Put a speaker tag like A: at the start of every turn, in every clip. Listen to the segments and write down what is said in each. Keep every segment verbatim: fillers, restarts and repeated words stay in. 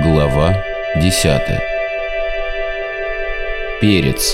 A: Глава десятая. Перец.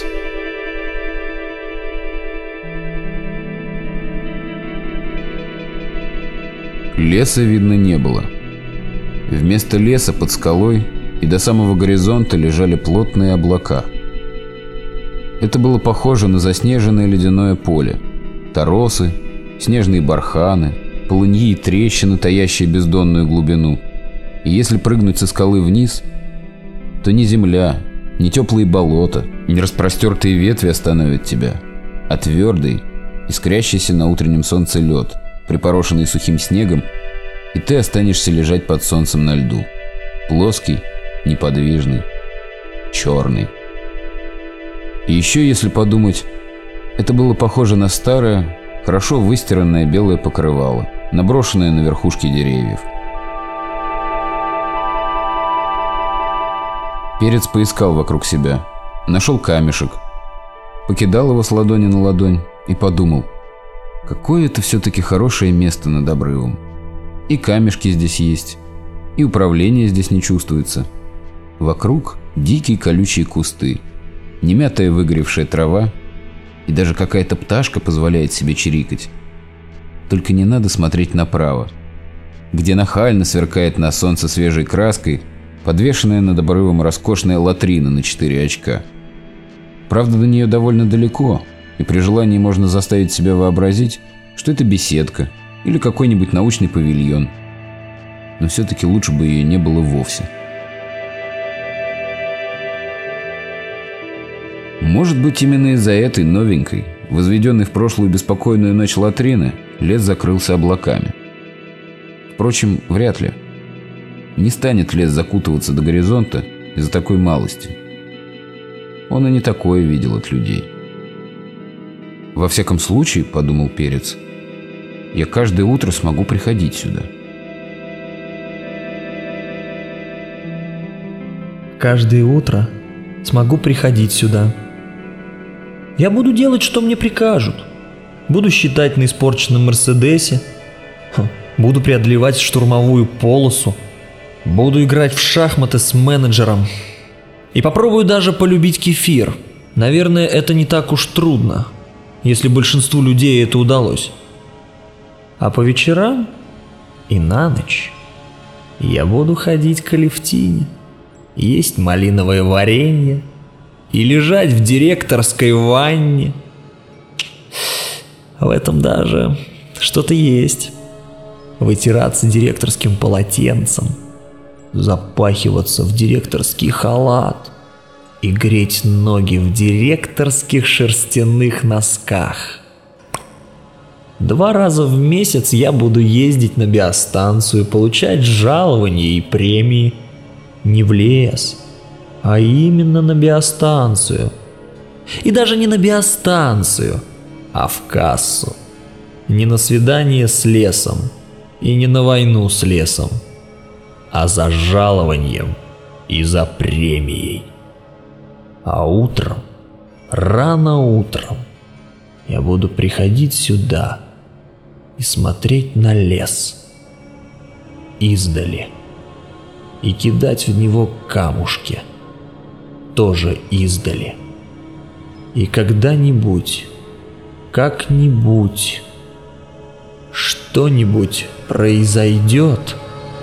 A: Леса видно не было. Вместо леса под скалой и до самого горизонта лежали плотные облака. Это было похоже на заснеженное ледяное поле. Торосы, снежные барханы, полыньи и трещины, таящие бездонную глубину. И если прыгнуть со скалы вниз, то ни земля, ни теплые болота, ни распростертые ветви остановят тебя, а твердый, искрящийся на утреннем солнце лед, припорошенный сухим снегом, и ты останешься лежать под солнцем на льду. Плоский, неподвижный, черный. И еще, если подумать, это было похоже на старое, хорошо выстиранное белое покрывало, наброшенное на верхушки деревьев. Перец поискал вокруг себя, нашел камешек, покидал его с ладони на ладонь и подумал, какое это все-таки хорошее место над обрывом. И камешки здесь есть, и управление здесь не чувствуется. Вокруг дикие колючие кусты, немятая выгоревшая трава, и даже какая-то пташка позволяет себе чирикать. Только не надо смотреть направо, где нахально сверкает на солнце свежей краской подвешенная над обрывом роскошная латрина на четыре очка. Правда, до нее довольно далеко, и при желании можно заставить себя вообразить, что это беседка или какой-нибудь научный павильон. Но все-таки лучше бы ее не было вовсе. Может быть, именно из-за этой новенькой, возведенной в прошлую беспокойную ночь латрины, лес закрылся облаками. Впрочем, вряд ли. Не станет лес закутываться до горизонта из-за такой малости. Он и не такое видел от людей. Во всяком случае, подумал Перец, я каждое утро смогу приходить сюда.
B: Каждое утро смогу приходить сюда. Я буду делать, что мне прикажут. Буду считать на испорченном Мерседесе. Буду преодолевать штурмовую полосу. Буду играть в шахматы с менеджером. И попробую даже полюбить кефир. Наверное, это не так уж трудно, если большинству людей это удалось. А по вечерам и на ночь я буду ходить к Алевтине, есть малиновое варенье и лежать в директорской ванне. В этом даже что-то есть. Вытираться директорским полотенцем, запахиваться в директорский халат и греть ноги в директорских шерстяных носках. Два раза в месяц я буду ездить на биостанцию, получать жалования и премии не в лес, а именно на биостанцию. И даже не на биостанцию, а в кассу. Не на свидание с лесом и не на войну с лесом, а за жалованием и за премией. А утром, рано утром, я буду приходить сюда и смотреть на лес издали и кидать в него камушки тоже издали. И когда-нибудь, как-нибудь, что-нибудь произойдет.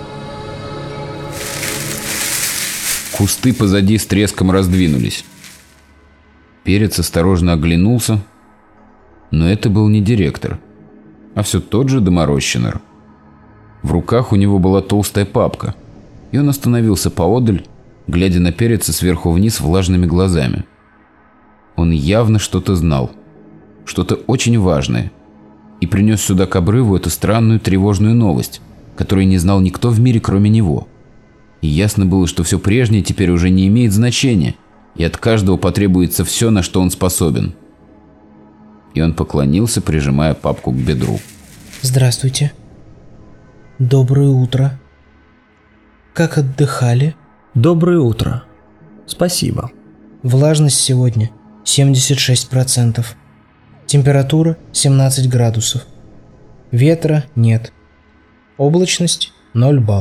A: Кусты позади с треском раздвинулись. Перец осторожно оглянулся, но это был не директор, а все тот же доморощенер. В руках у него была толстая папка, и он остановился поодаль, глядя на Переца сверху вниз влажными глазами. Он явно что-то знал, что-то очень важное, и принес сюда к обрыву эту странную тревожную новость, которую не знал никто в мире, кроме него. И ясно было, что все прежнее теперь уже не имеет значения, и от каждого потребуется все, на что он способен. И он поклонился, прижимая папку к бедру.
C: Здравствуйте. Доброе утро. Как отдыхали?
B: Доброе утро. Спасибо.
C: Влажность сегодня семьдесят шесть процентов. Температура семнадцать градусов. Ветра нет. Облачность ноль баллов.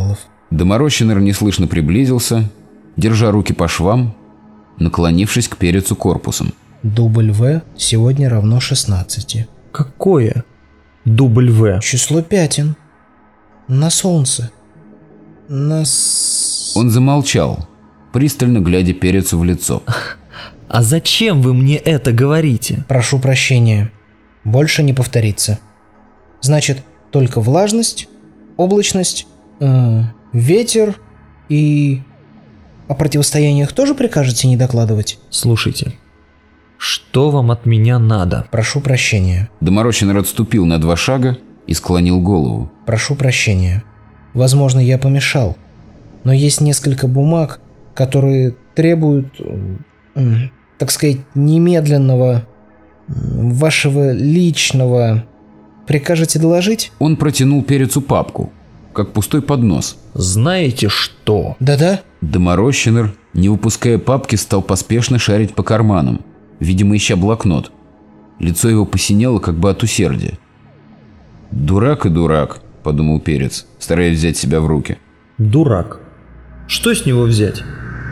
A: Доморощенер неслышно приблизился, держа руки по швам, наклонившись к Перецу корпусом.
C: Дубль В сегодня равно шестнадцати.
B: Какое дубль В?
C: Число пятен. На солнце. На... с-
A: Он замолчал, пристально глядя Перецу в лицо.
B: А зачем вы мне это говорите?
C: Прошу прощения. Больше не повторится. Значит, только влажность, облачность, э, ветер и... О противостояниях тоже прикажете не докладывать?
B: Слушайте, что вам от меня надо?
C: Прошу прощения.
A: Доморощенер отступил на два шага и склонил голову.
C: Прошу прощения. Возможно, я помешал. Но есть несколько бумаг, которые требуют, м, так сказать, немедленного, м, вашего личного... Прикажете доложить?
A: Он протянул Перецу папку, как пустой поднос.
B: Знаете что?
C: Да-да.
A: Доморощенер, не выпуская папки, стал поспешно шарить по карманам, видимо, ища блокнот. Лицо его посинело, как бы от усердия. «Дурак и дурак», — подумал Перец, стараясь взять себя в руки.
B: Дурак. Что с него взять?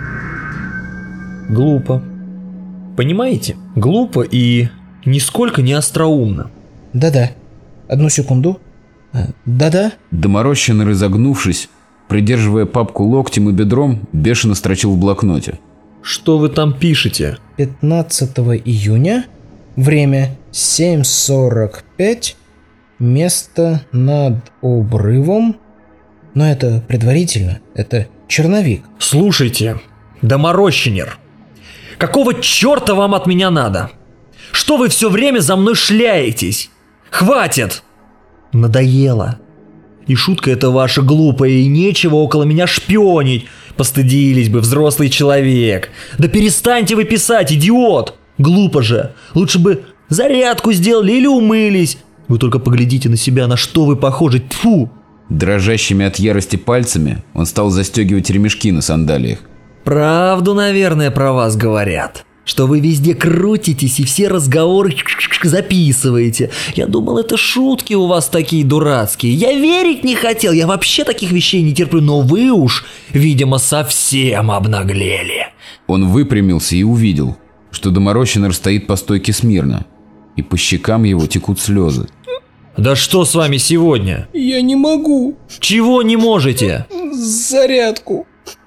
B: Глупо. Понимаете? Глупо и нисколько не остроумно.
C: Да-да. Одну секунду. Э, Да-да.
A: Доморощенер, изогнувшись, придерживая папку локтем и бедром, бешено строчил в блокноте.
B: Что вы там пишете?
C: пятнадцатого июня. Время семь сорок пять. Место над обрывом. Но это предварительно. Это черновик.
B: Слушайте, доморощенер, какого черта вам от меня надо? Что вы все время за мной шляетесь? Хватит! Надоело. И шутка эта ваша глупая, и нечего около меня шпионить. Постыдились бы, взрослый человек. Да перестаньте вы писать, идиот! Глупо же. Лучше бы зарядку сделали или умылись. Вы только поглядите на себя, на что вы похожи. Тьфу!
A: Дрожащими от ярости пальцами он стал застегивать ремешки на сандалиях.
B: Правду, наверное, про вас говорят. Что вы везде крутитесь и все разговоры записываете. Я думал, это шутки у вас такие дурацкие. Я верить не хотел, я вообще таких вещей не терплю. Но вы уж, видимо, совсем обнаглели.
A: Он выпрямился и увидел, что Доморощенер стоит по стойке смирно, и по щекам его текут слезы.
B: Да что с вами сегодня?
C: Я не могу.
B: Чего не можете?
C: Зарядку.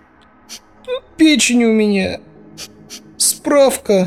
C: Печень у меня. Справка.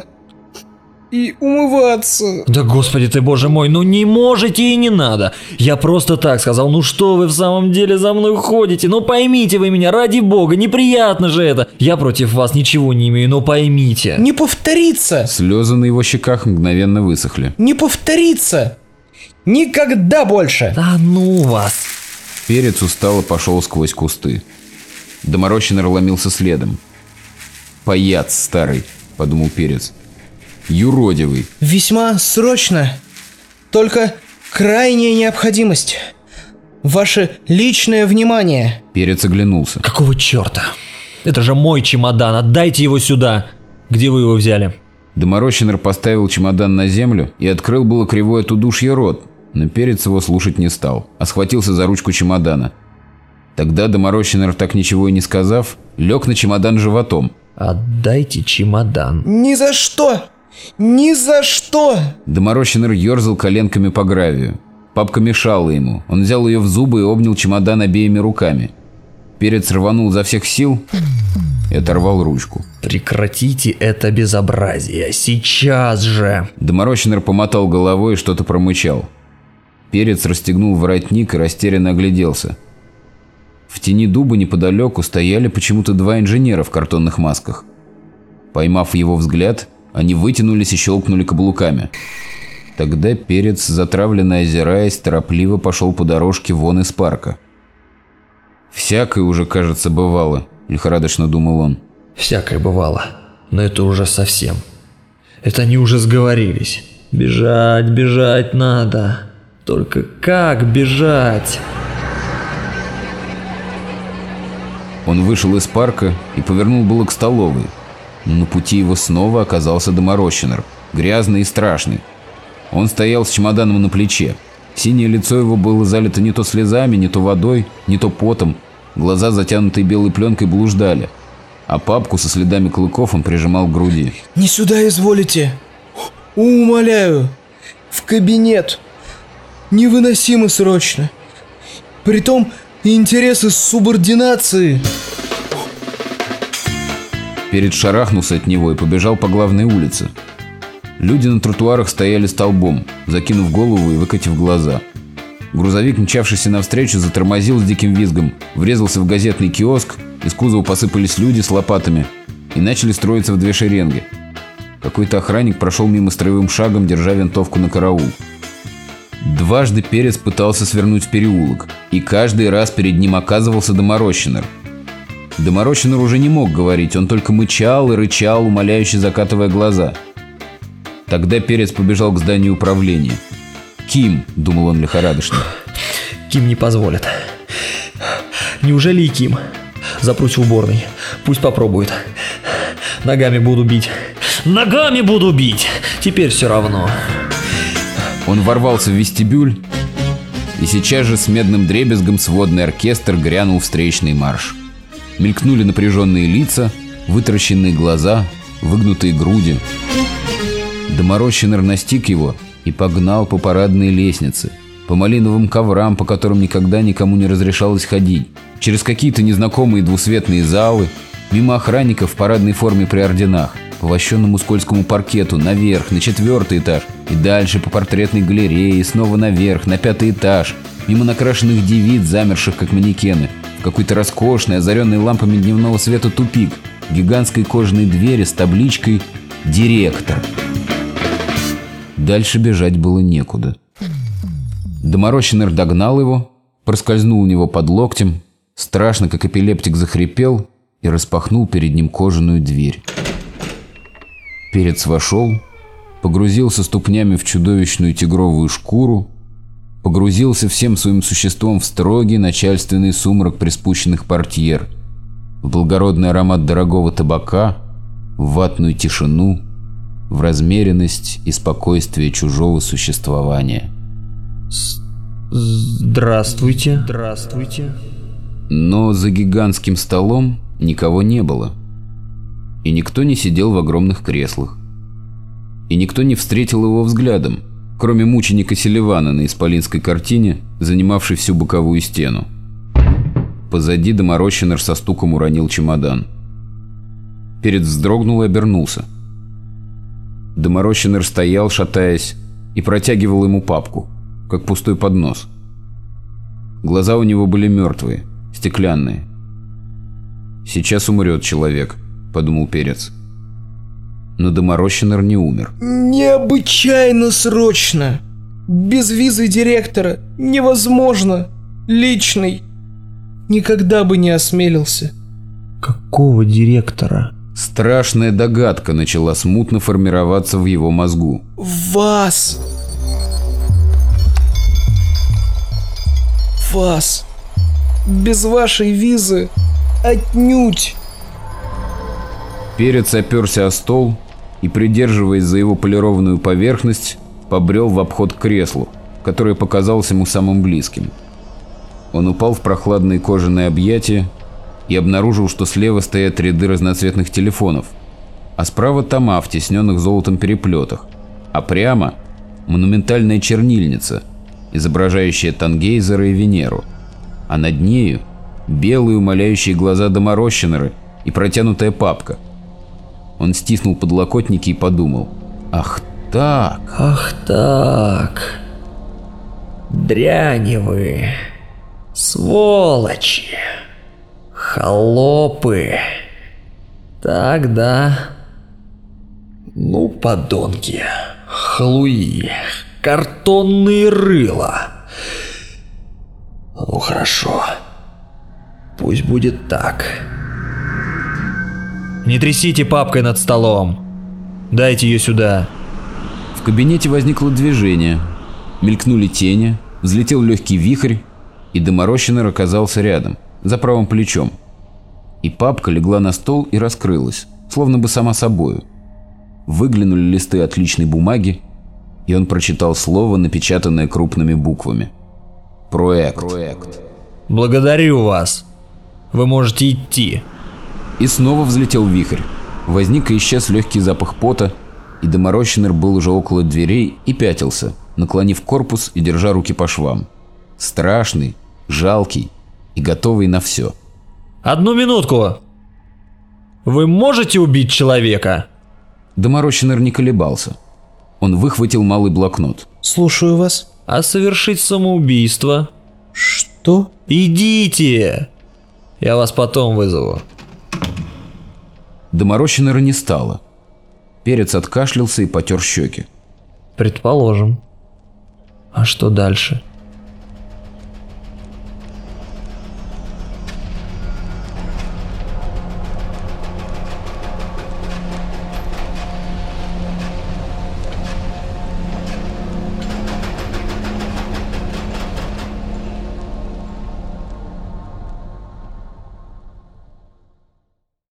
C: И умываться.
B: Да господи ты, боже мой, ну не можете и не надо. Я просто так сказал, ну что вы в самом деле за мной ходите? Ну поймите вы меня, ради бога, неприятно же это. Я против вас ничего не имею, но поймите.
C: Не повторится.
A: Слезы на его щеках мгновенно высохли.
C: Не повторится. Никогда больше.
B: Да ну вас.
A: Перец устало пошел сквозь кусты. Доморощенер ломился следом. «Паяц старый», — подумал Перец. «Юродивый».
C: Весьма срочно. Только крайняя необходимость. Ваше личное внимание.
A: Перец оглянулся.
B: Какого черта? Это же мой чемодан, отдайте его сюда. Где вы его взяли?
A: Доморощенер поставил чемодан на землю и открыл было кривой от удушья рот, но Перец его слушать не стал, а схватился за ручку чемодана. Тогда Доморощенер, так ничего и не сказав, лег на чемодан животом.
B: Отдайте чемодан.
C: Ни за что. Ни за что.
A: Доморощенер ерзал коленками по гравию. Папка мешала ему. Он взял ее в зубы и обнял чемодан обеими руками. Перец рванул изо всех сил и оторвал ручку.
B: Прекратите это безобразие, сейчас же.
A: Доморощенер помотал головой и что-то промычал. Перец расстегнул воротник и растерянно огляделся. В тени дуба неподалеку стояли почему-то два инженера в картонных масках. Поймав его взгляд, они вытянулись и щелкнули каблуками. Тогда Перец, затравленно озираясь, торопливо пошел по дорожке вон из парка. «Всякое уже, кажется, бывало», — лихорадочно думал он.
B: Всякое бывало, но это уже совсем. Это они уже сговорились. Бежать, бежать надо. Только как бежать?
A: Он вышел из парка и повернул было к столовой. Но на пути его снова оказался Доморощенер, грязный и страшный. Он стоял с чемоданом на плече. Синее лицо его было залито не то слезами, не то водой, не то потом. Глаза, затянутые белой пленкой, блуждали, а папку со следами клыков он прижимал к груди.
C: Не сюда изволите. Умоляю. В кабинет. Невыносимо срочно. Притом интересы субординации.
A: Перец шарахнулся от него и побежал по главной улице. Люди на тротуарах стояли столбом, закинув голову и выкатив глаза. Грузовик, мчавшийся навстречу, затормозил с диким визгом, врезался в газетный киоск, из кузова посыпались люди с лопатами и начали строиться в две шеренги. Какой-то охранник прошел мимо строевым шагом, держа винтовку на караул. Дважды Перец пытался свернуть в переулок, и каждый раз перед ним оказывался Доморощенер. Доморощенер уже не мог говорить, он только мычал и рычал, умоляюще закатывая глаза. Тогда Перец побежал к зданию управления. «Ким», — думал он лихорадочно.
B: Ким не позволит. Неужели и Ким? Запрусь в уборной. Пусть попробует. Ногами буду бить. Ногами буду бить! Теперь все равно.
A: Он ворвался в вестибюль, и сейчас же с медным дребезгом сводный оркестр грянул встречный марш. Мелькнули напряженные лица, вытаращенные глаза, выгнутые груди. Доморощенер настиг его и погнал по парадной лестнице, по малиновым коврам, по которым никогда никому не разрешалось ходить, через какие-то незнакомые двусветные залы, мимо охранников в парадной форме при орденах, по вощенному скользкому паркету, наверх, на четвертый этаж, и дальше по портретной галерее, и снова наверх, на пятый этаж, мимо накрашенных девиц, замерших как манекены, в какой-то роскошный, озаренный лампами дневного света тупик, гигантской кожаной двери с табличкой «Директор». Дальше бежать было некуда. Доморощенер догнал его, проскользнул у него под локтем, страшно, как эпилептик, захрипел и распахнул перед ним кожаную дверь. Перец вошел, погрузился ступнями в чудовищную тигровую шкуру, погрузился всем своим существом в строгий начальственный сумрак приспущенных портьер, в благородный аромат дорогого табака, в ватную тишину, в размеренность и спокойствие чужого существования.
B: Здравствуйте. Здравствуйте.
A: Но за гигантским столом никого не было. И никто не сидел в огромных креслах. И никто не встретил его взглядом, кроме мученика Селивана на исполинской картине, занимавшей всю боковую стену. Позади Доморощенер со стуком уронил чемодан. Перец вздрогнул и обернулся. Доморощенер стоял, шатаясь, и протягивал ему папку, как пустой поднос. Глаза у него были мертвые, стеклянные. «Сейчас умрет человек», — подумал Перец. Но Доморощенер не умер.
C: Необычайно срочно. Без визы директора невозможно. Личный. Никогда бы не осмелился.
B: Какого директора?
A: Страшная догадка начала смутно формироваться в его мозгу.
C: Вас. Вас. Без вашей визы отнюдь.
A: Перец оперся о стол и, придерживаясь за его полированную поверхность, побрел в обход к креслу, которое показалось ему самым близким. Он упал в прохладные кожаные объятия и обнаружил, что слева стоят ряды разноцветных телефонов, а справа тома в тисненных золотом переплетах, а прямо монументальная чернильница, изображающая Тангейзера и Венеру, а над нею белые умоляющие глаза Доморощенера и протянутая папка. Он стиснул подлокотники и подумал: «Ах так!
B: Ах так! Дряни вы! Сволочи! Холопы! Так, да? Ну, подонки! Халуи! Картонные рыла! Ну, хорошо. Пусть будет так. Не трясите папкой над столом. Дайте ее сюда».
A: В кабинете возникло движение. Мелькнули тени, взлетел легкий вихрь, и Доморощенер оказался рядом, за правым плечом. И папка легла на стол и раскрылась, словно бы сама собою. Выглянули листы отличной бумаги, и он прочитал слово, напечатанное крупными буквами. «Проект».
B: «Благодарю вас. Вы можете идти.
A: И снова взлетел вихрь. Возник и исчез легкий запах пота, и доморощенер был уже около дверей и пятился, наклонив корпус и держа руки по швам. Страшный, жалкий и готовый на все.
B: Одну минутку. Вы можете убить человека?
A: Доморощенер не колебался. Он выхватил малый блокнот.
C: Слушаю вас.
B: А совершить самоубийство?
C: Что?
B: Идите! Я вас потом вызову.
A: Доморощенера не стало. Перец откашлялся и потер щеки.
B: Предположим. А что дальше?